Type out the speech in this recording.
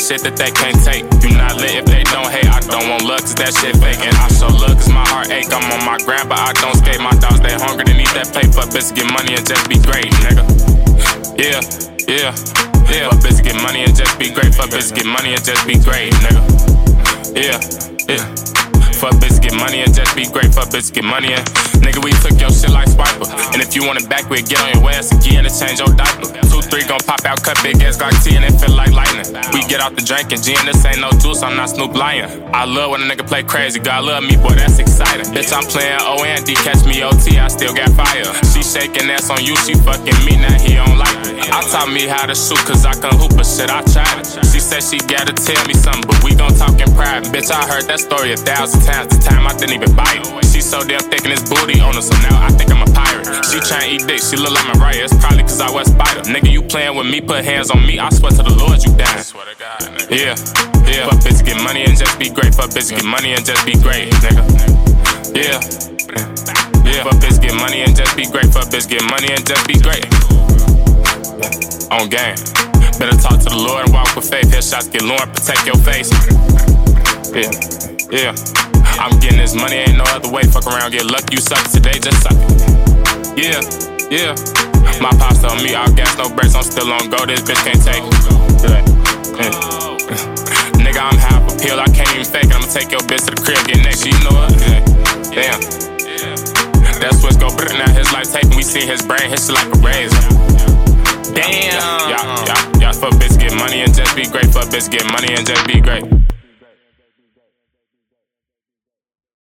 shit that they can't take. You not lit if they don't hate. I don't want luck, cause that shit fake. And I show love, cause my heart ache. I'm on my grind, but I don't skate. My dogs, they hungry, they need that plate. Fuck bitch, get money and just be great, nigga. Yeah, yeah, yeah. Fuck bitch, get money and just be great. Fuck bitch, get money and just be great, nigga. Yeah, yeah. Fuck bitch, get money and just be great. Fuck bitch, get money and nigga, we took your shit like Swiper. And if you want it back, we'll get on your ass again and change your diaper. 2-3 gon' pop out, cut big ass Glock T and it feel like lightning. We get out the drink and G and this ain't no juice, I'm not Snoop Lion. I love when a nigga play crazy, God love me, boy, that's exciting. Bitch, I'm playing O&D, catch me OT, I still got fire. She shaking ass on you, she fucking me, now he don't like me. I taught me how to shoot, cause I can hoop, but shit, I tried it. She said she gotta tell me something, but we gon' talk in private. Bitch, I heard that story 1,000 times, the time I didn't even buy it. She so damn thick in this booty on her, so now I think I'm a pirate. She tryna eat dick, she look like Mariah, it's probably cause I was Spider. Nigga, you playing with me, put hands on me, I swear to the Lord you dying. Yeah, yeah. Fuck bitch, get money and just be great. Fuck bitch, get money and just be great, nigga. Yeah, yeah. Fuck bitch, get money and just be great. Fuck bitch, get money and just be great. On game. Better talk to the Lord and walk with faith. Headshots get Lord, protect your face. Yeah, yeah. I'm getting this money, ain't no other way. Fuck around, get lucky, you suck today, just suck it. Yeah, yeah. My pops told me, all gas, no brakes, I'm still on go. This bitch can't take it. Nigga, I'm high off a pill, I can't even fake it. I'ma take your bitch to the crib, get next, you know what? Damn. That switch go brrr, now his life taking. We see his brain, hit shit like a razor. Damn. Yeah, fuck bitch, get money and just be great. Fuck bitch, get money and just be great.